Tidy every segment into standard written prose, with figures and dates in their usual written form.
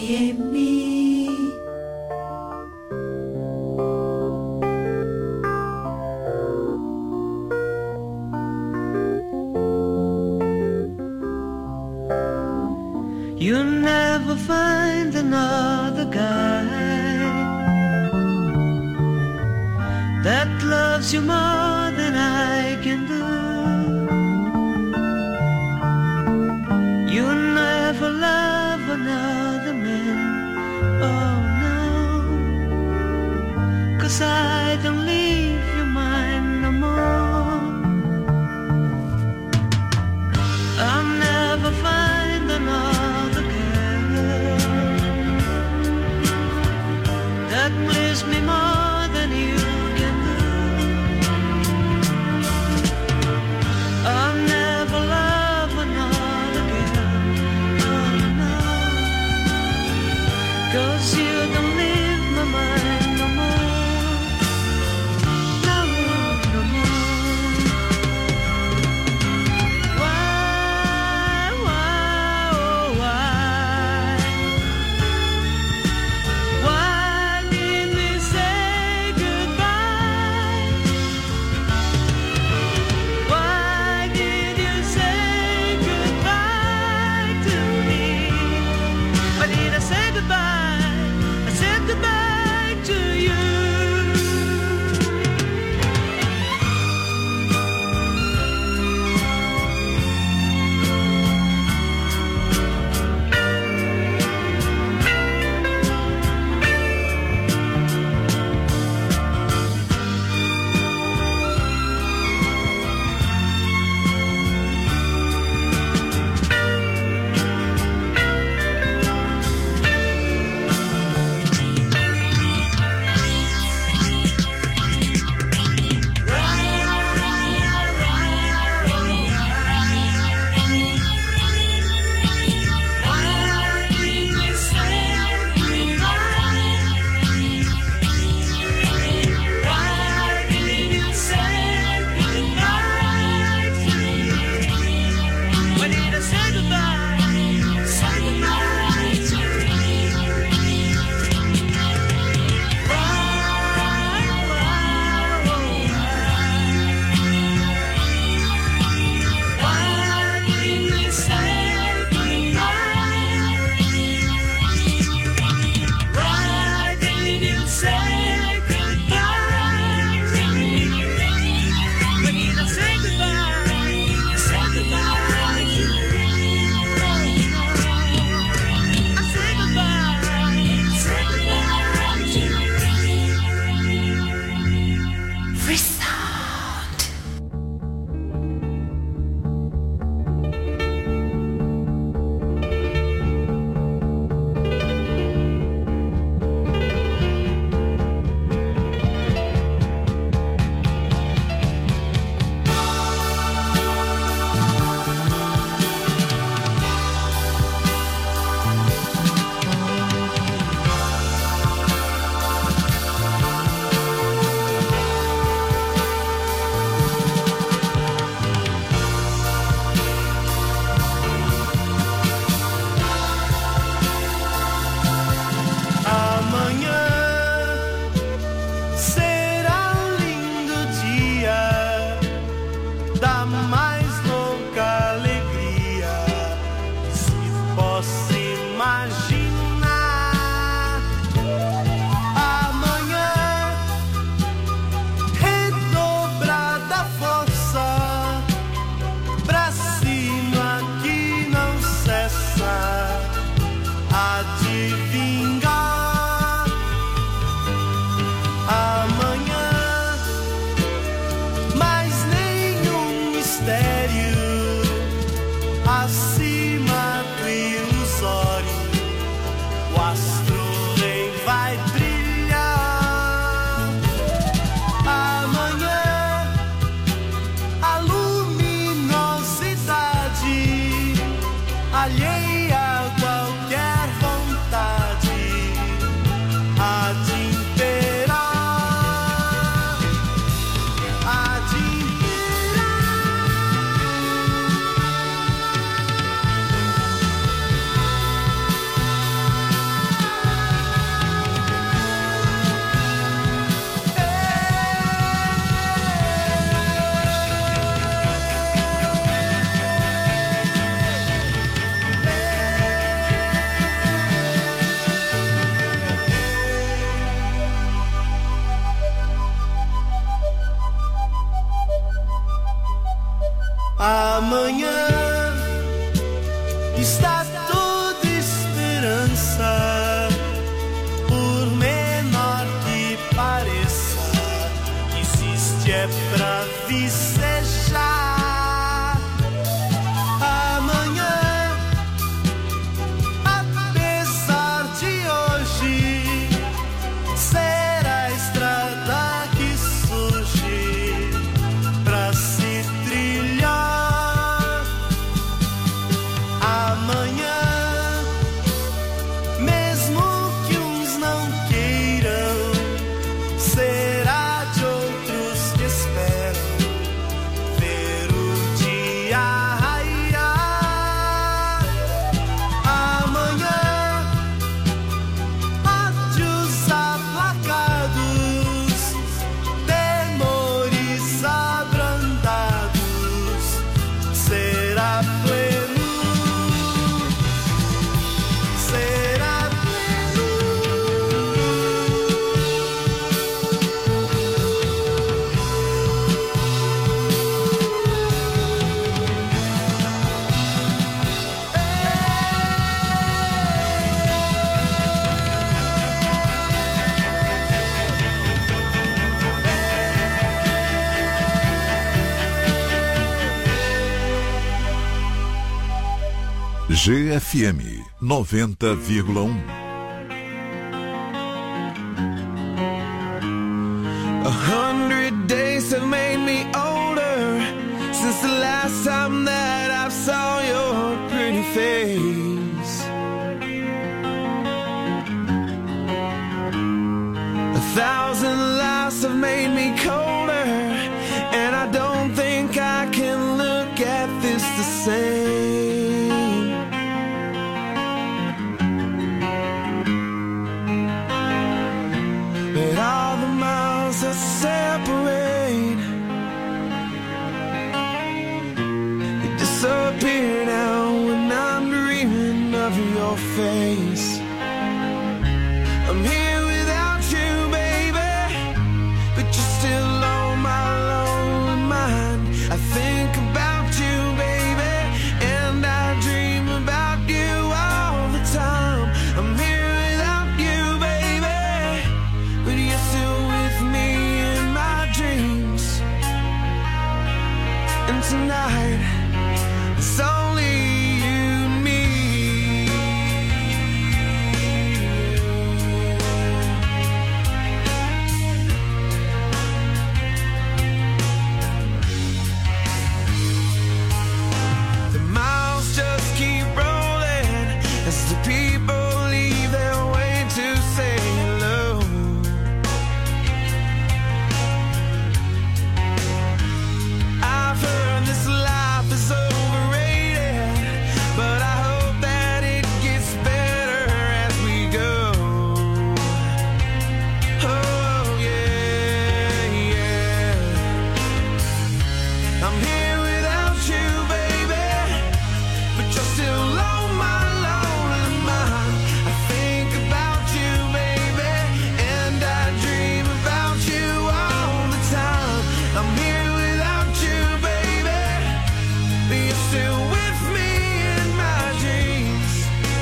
and me. You'll never find another guy that loves you more than I can do. You'll never love another man, oh no, 'cause I don't leave your mind no more. I'll never find another girl that please me more than you can do. I'll never love another girl, oh no, 'cause you don't leave my mind no more, no, no more. Why, oh why did we say Amanhã está toda esperança, por menor que pareça, existe é pra vicejar. Amanhã, apesar de hoje, será a estrada que surge pra se trilhar. Amanhã, mesmo que uns não queiram, será de outros que esperam ver o dia raiar. Amanhã, há de os aplacados, temores abrandados, será pleno, será pleno. GFM 90,1. 100 days have made me older since the last time that I saw your pretty face. 1,000 lives have made me colder, and I don't think I can look at this the same. But all the miles that separate, they disappear now when I'm dreaming of your face. I'm here without you, baby, but you're still on my lonely mind. I think about you, baby, and I dream about you all the time. I'm here without you, baby, but you're still with me in my dreams. And tonight, it's only you and me. The miles just keep rolling as the people leave their way to say hello. I've heard this life is overrated, but I hope that it gets better as we go. Oh yeah, yeah. I'm here without you, baby, but you're still on my lonely mind. I think about you, baby, and I dream about you all the time. I'm here without you, baby, but you're still with me in my dreams.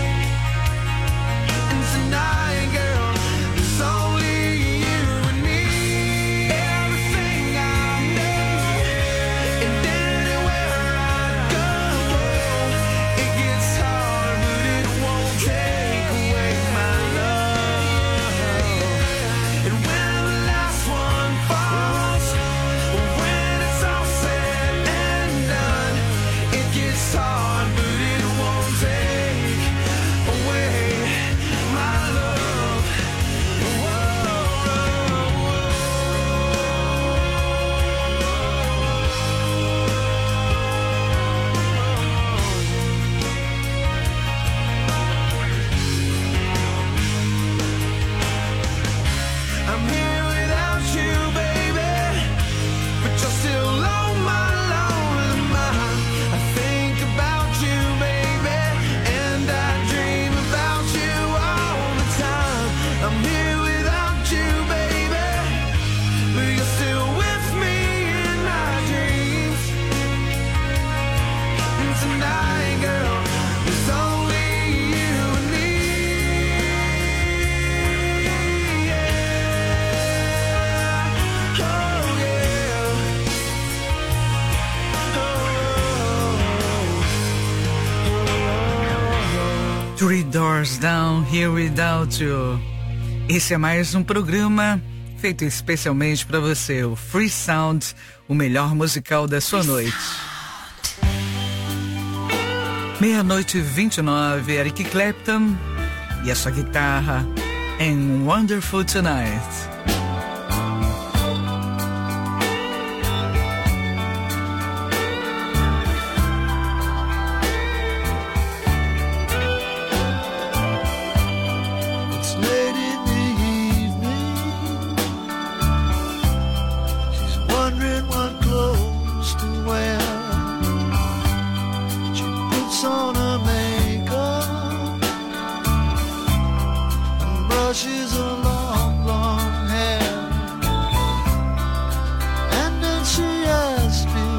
And tonight, girl, it's only you and me. Everything I know, and anywhere I go, it gets hard, but it won't take away my love. And when the last one falls, when it's all said and done, it gets hard, but it won't take away my love. I'm here without you, baby, but you're still on my lonely mind. I think about you, baby, and I dream about you all the time. I'm here without you, baby, but you're still with me in my dreams. Three Doors Down, Here Without You. Esse é mais um programa feito especialmente para você, o Free Sound, o melhor musical da sua noite. 00:29, Eric Clapton e a sua guitarra em Wonderful Tonight. She's a long, long hair, and then she asked me,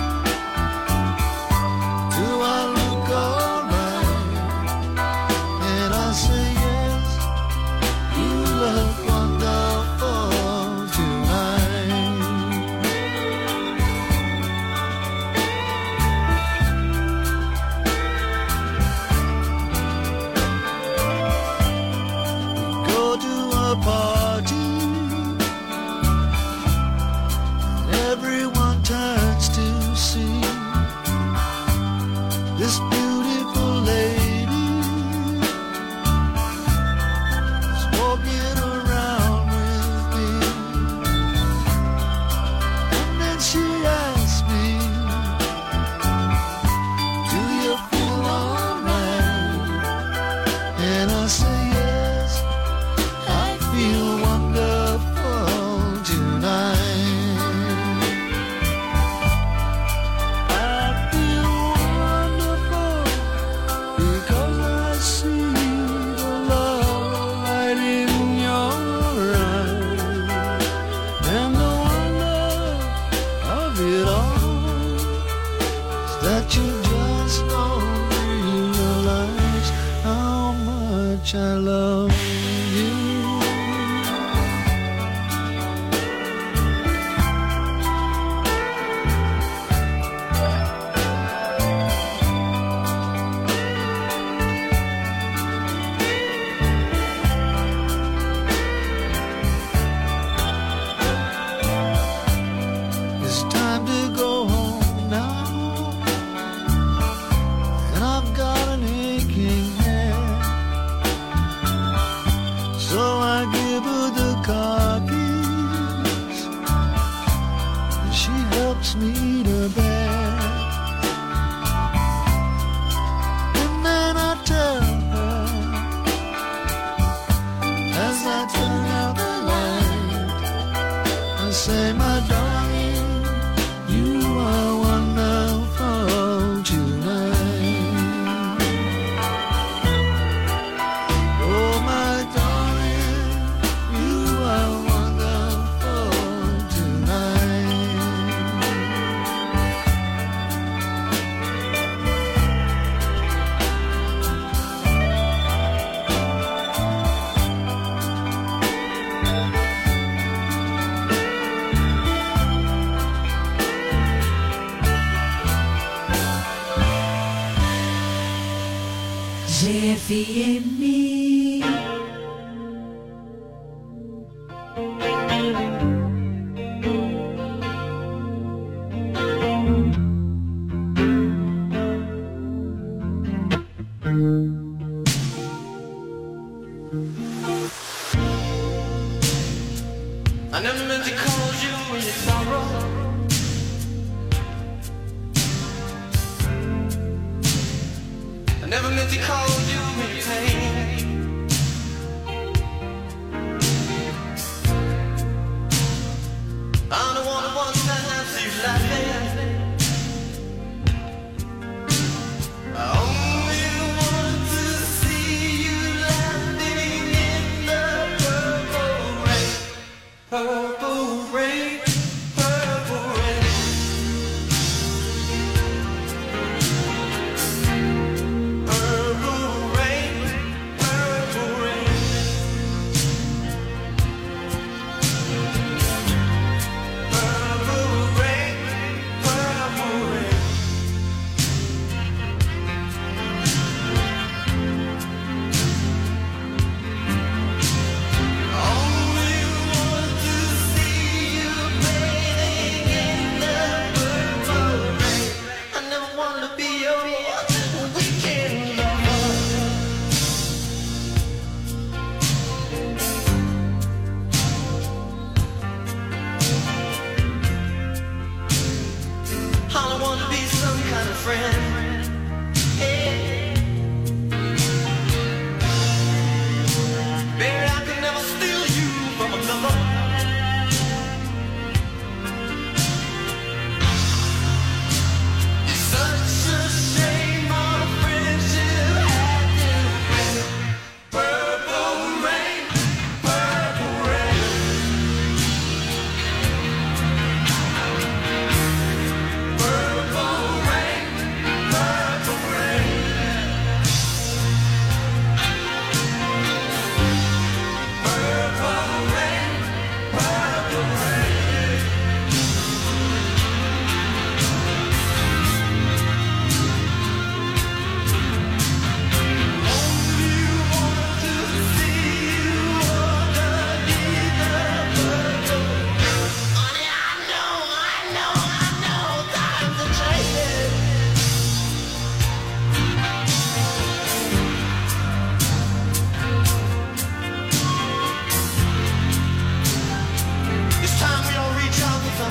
do I look alright? And I say yes, you look wonderful tonight. Go to a party, and everyone turns to see this beautiful lady is walking around with me. And then she asked me, do you feel alright? And I say yes, I feel wonderful tonight. I feel wonderful because I see the love right in your eyes, and the wonder of it all is that you just don't realize how much I love you. It's time to go home now, and I've got an aching head. So I give her the car keys, and she helps me to bed. And then I tell her, as I turn out the light, I say, my darling, you are wonderful tonight. Oh, my darling, you are wonderful tonight. GFM. I never meant to cause you any sorrow. I never meant to cause you any pain. I don't want to one time see you laughing. I only want to see you laughing in the purple rain. Purple rain, purple rain. Purple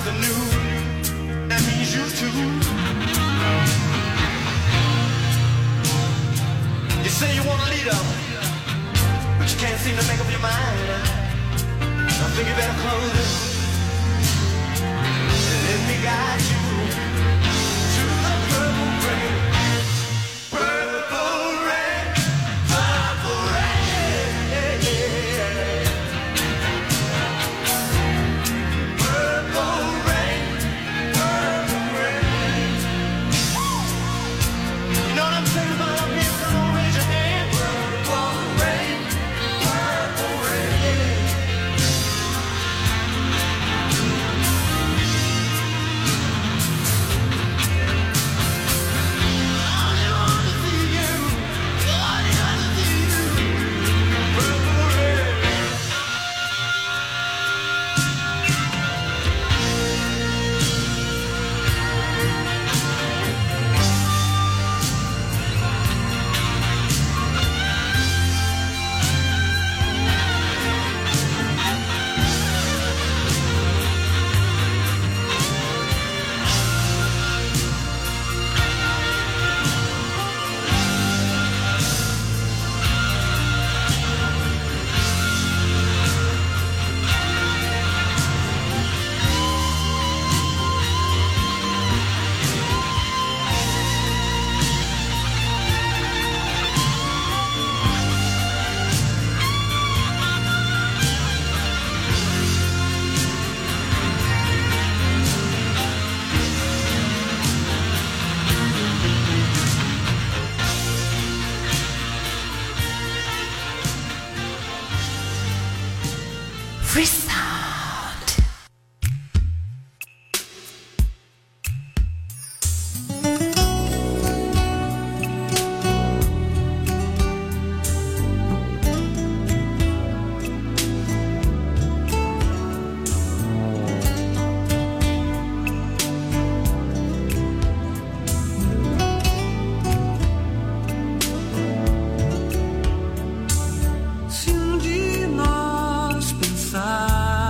something new. That means you too. You say you want a leader, but you can't seem to make up your mind. I think you better close it and let me guide you to the purple rain. Purple rain, purple rain. Purple rain, purple rain. You know what I'm saying about up here? Come on, raise your hand. Purple rain, purple rain. Free Sound. Se um de nós pensar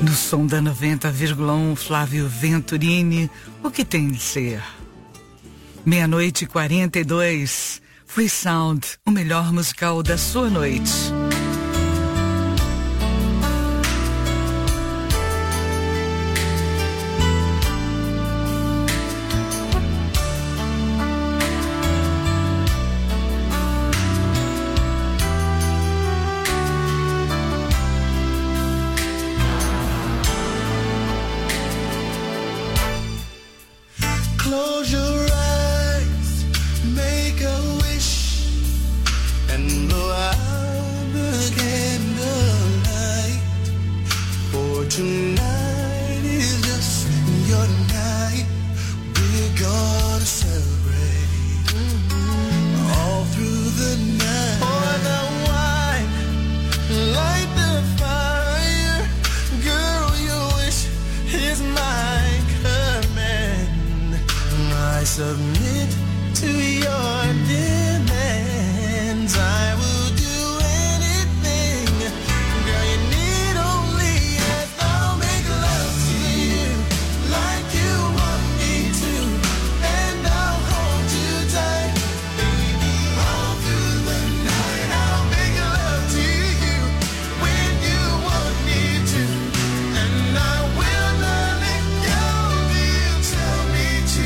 No som da 90,1, Flávio Venturini, O Que Tem de Ser. 00:42, Free Sound, o melhor musical da sua noite. Close your eyes, make a wish, and blow out the candlelight. For tonight is just your night. We're gonna celebrate all through the night. Pour the wine, light the fire. Girl, your wish is my command. I submit to your demands. I will do anything. Girl, you need only yes. I'll make love to you like you want me to, and I'll hold you tight, baby, all through the night. I'll make love to you when you want me to, and I will not let go till you tell me to.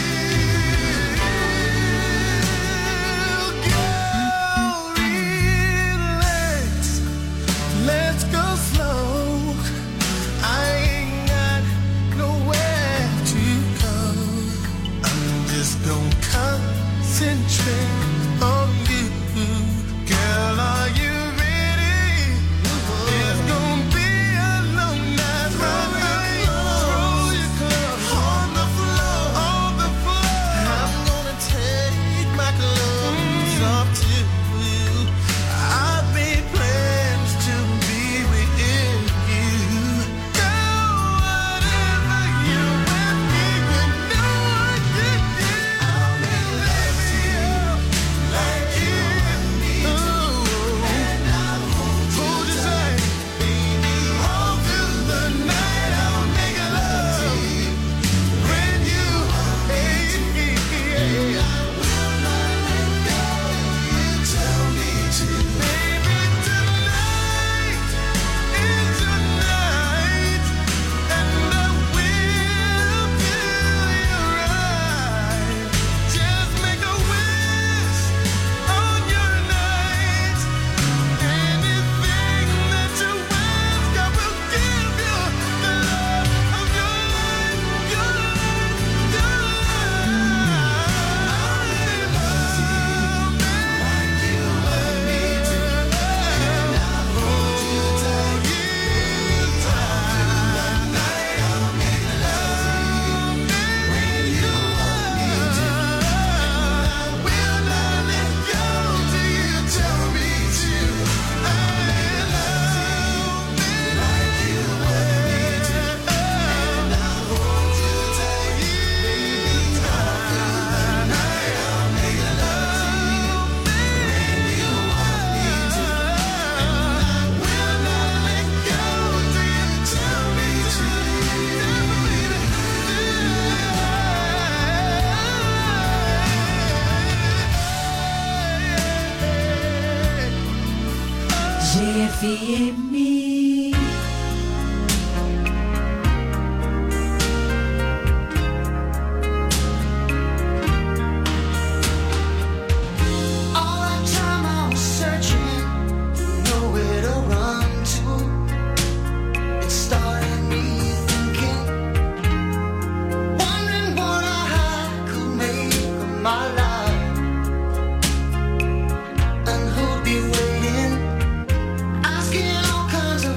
Let's go slow. I ain't got nowhere to go. I'm just gonna concentrate on you. Girl, are you ready? It's gonna be a long night. Roll your clothes on the floor. I'm gonna take my clothes off too. I've made plans to be with you. Go whatever you want me, you know I can do. I'll make love to you like you need to, and I'll hold you tight, baby, all through the night. I'll make love to you when you hate me. I will not let go. You tell me to. Baby, tonight is your night, and I will do you right. Just make a wish on your night. Anything that you ask, I will give you the love of your life, your life, your life. I'll love like you want me to, and I'll hold you tight, night. I'll make love when you want me to, and I will not let go till you tell me to. I love like you want me to, and I'll hold you tight, baby, all through the night. I'll make love when you want me to, and I will not let go till you tell me to. GFM. All that time I was searching, nowhere to run to. It started me thinking, wondering what I could make of my life, and who'd be waiting, asking all kinds of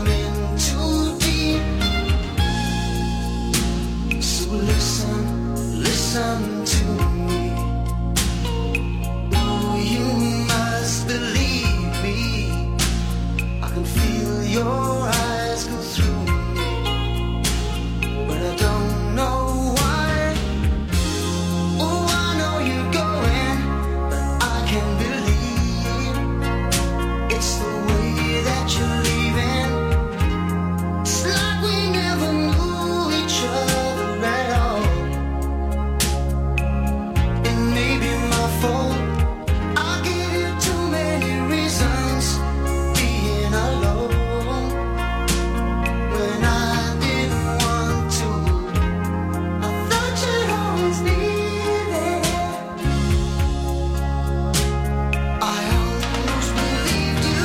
I'm in too deep. So listen to me. Oh, you must believe me. I can feel your eyes go through me, but I don't know why. Oh, I know you're going, but I can't believe it's the way that you're leaving. It's like we never knew each other at all. It may be my fault. I gave you too many reasons being alone when I didn't want to. I thought you'd always be there. I almost believed you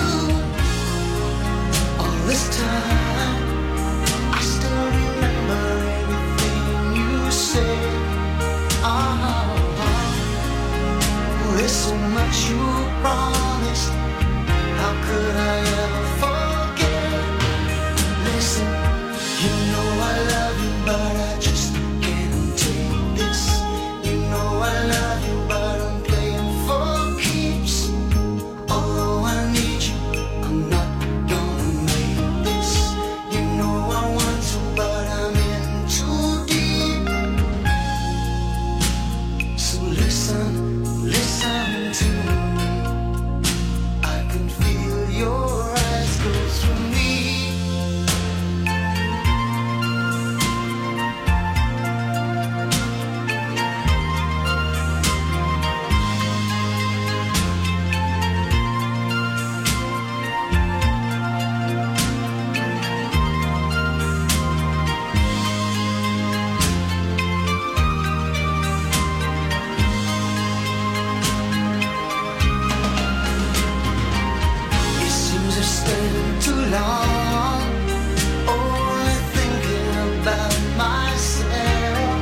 all this time. I still remember everything you said. There's so much you promised. How could I ever forget? Listen, you know I love you, but I just can't take this. You know I love you, but I'm playing for keeps. Although I need you, I'm not gonna make this. You know I want to, but I'm in too deep. So listen to me. I can feel your eyes go through me. It seems I've stayed too long, only thinking about myself.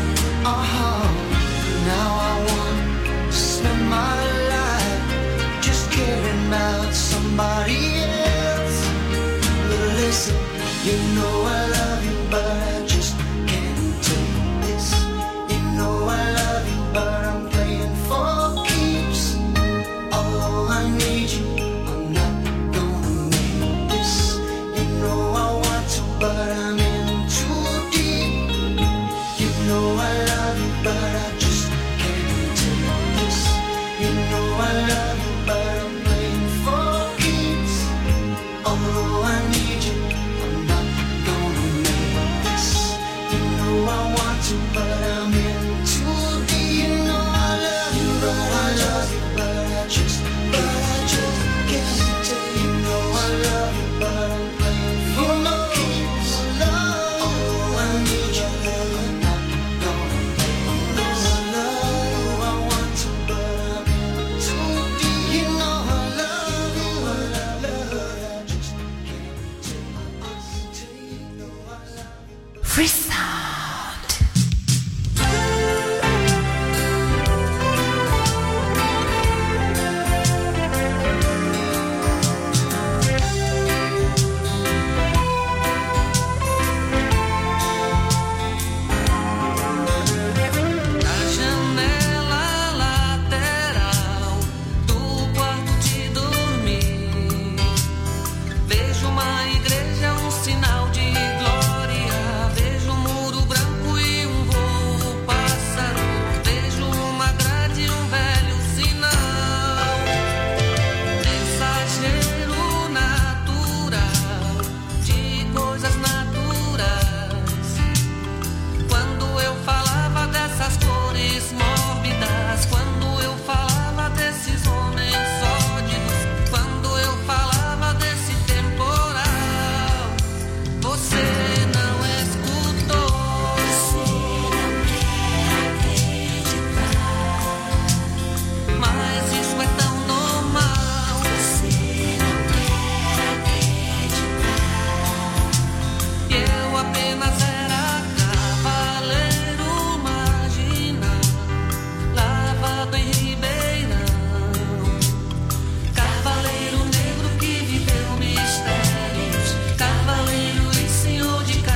Now I want to spend my life just caring about somebody else. But listen, you know I love you, but I just can't take this. You know I love you, but I'm playing for keeps. Although I need you, I'm not gonna make this. You know I want to, but I'm in too deep. You know I love you, but I just can't take this. You know I love you, but I'm playing for keeps. Although I need you, I'm not gonna make this. You know I want to, but I'm in too deep. You know I love you, but I love you, but I just can't take. You know I love you, but I'm playing for keeps. Although I need you, I'm not gonna make this. I love you, I want to, but I'm in too deep. You know I love you, but I just can't take this. You know I love you. Freestyle.